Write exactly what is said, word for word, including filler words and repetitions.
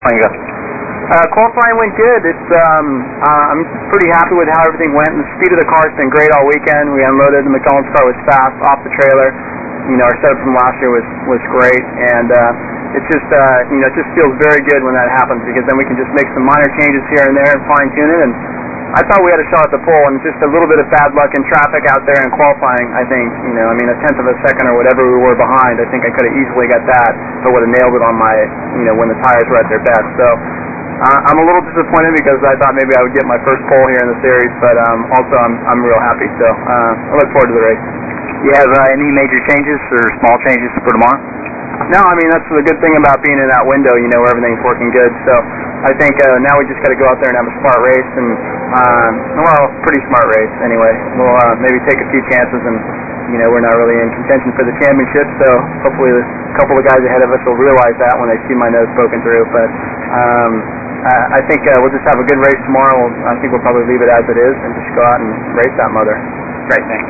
Go. Uh, qualifying went good. It's um, uh, I'm pretty happy with how everything went. The speed of the car has been great all weekend. We unloaded. The McDonald's car was fast off the trailer. You know, our setup from last year was was great, and uh, it's just uh, you know it just feels very good when that happens, because then we can just make some minor changes here and there and fine tune it. And I thought we had a shot at the pole, and just a little bit of bad luck in traffic out there in qualifying. I think you know, I mean, a tenth of a second or whatever we were behind. I think I could have easily got that if I would have nailed it on my you know when the tires were at their best. So. Uh, I'm a little disappointed because I thought maybe I would get my first pole here in the series, but um, also I'm I'm real happy. So uh, I look forward to the race. You have uh, any major changes or small changes for tomorrow? No, I mean that's the good thing about being in that window. You know, where everything's working good. So I think uh, now we just got to go out there and have a smart race, and um, well, pretty smart race anyway. We'll uh, maybe take a few chances, and you know we're not really in contention for the championship. So hopefully a couple of guys ahead of us will realize that when they see my nose poking through. But um, Uh, I think uh, we'll just have a good race tomorrow. I think we'll probably leave it as it is and just go out and race that mother. Great, thanks.